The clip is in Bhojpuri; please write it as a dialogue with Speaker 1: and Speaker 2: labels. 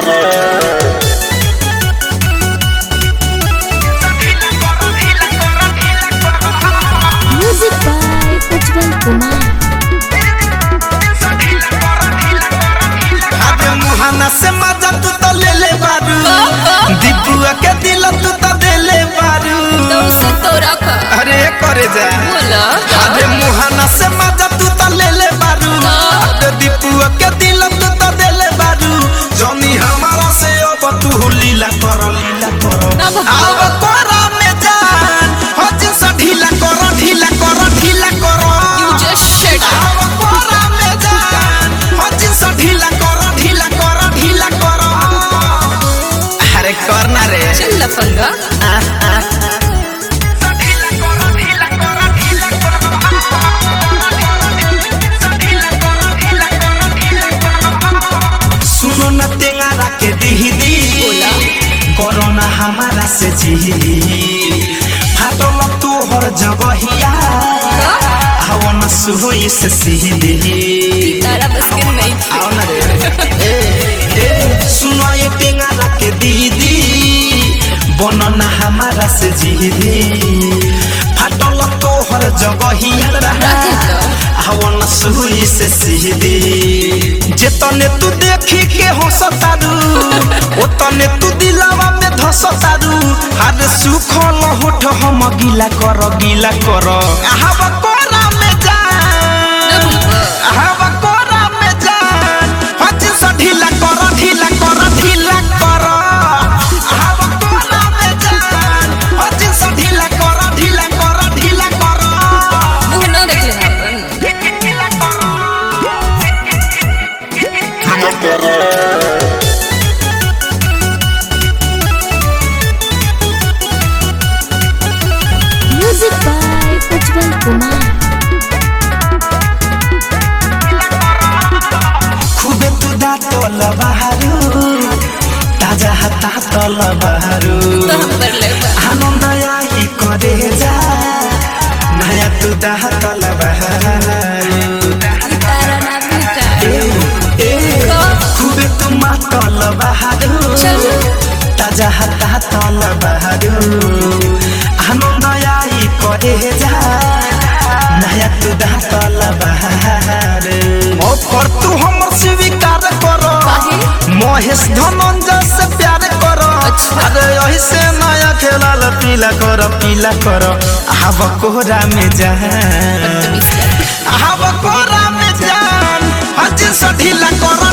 Speaker 1: Music by Ujjwal Kumar.
Speaker 2: अबे मुहाना से मजा तू तो ले ले बारू, दीपुआ के दिल तू तो दे ले बारू। अरे करे जा अबे मुहाना से मजा तू तो ले ले बारू, अबे दीपुआ के दिल तू तो दे ले बारू। जनी हमारा से अब तू लीला करो अब कोरा में जान हो जिनसा ढीला करो ढीला करो ढीला करो। अब कोरा में जान हो जिनसा ढीला करो ढीला करो ढीला करो। अरे करना रे
Speaker 3: चल लफंगा
Speaker 2: सुनो न तेंगारा के दीदी कोरोना हमारा से जी फाटल तू हर जगहिया हवा न सुहोई से सीधी
Speaker 3: तारा बस के नहीं
Speaker 2: आओ ना रे सुनो ये तेंगारा के दीदी बनो न हमारा से जी फाटल तू हर जगहिया हवा न सुहोई से सीधी जेतने तू देखी के हंसतारू ओतने तू दिलवा में धसतारू। हर सुखल होठ हम गीला कर हवा कोरा में जान हवा कोरा में जान हज से ढीला कर ढीला कर ढीला कर। हवा कोरा में जान हज से ढीला कर ढीला कर ढीला कर।
Speaker 3: मुंह ना देख लेना
Speaker 1: Music by Ujjwal Kumar.
Speaker 2: खूबे तू दातल बहारू ताजा हता तल बहारू
Speaker 3: तो हम कर ले
Speaker 2: आनंद आई करे जा नया तू दातल बहारू।
Speaker 3: तारा ना भूटा
Speaker 2: खूबे तू मातल बहारू ताजा हता तल बहारू आनंद आई करे जा नया तू दातल बहारू। ऑफर तू हमर स्वीकार करो महेश धनंजय से प्यार करो। अरे यही से नया खेलाल पीला करो हवा कोरा में जान हवा कोरा में जान हज से ढीला करो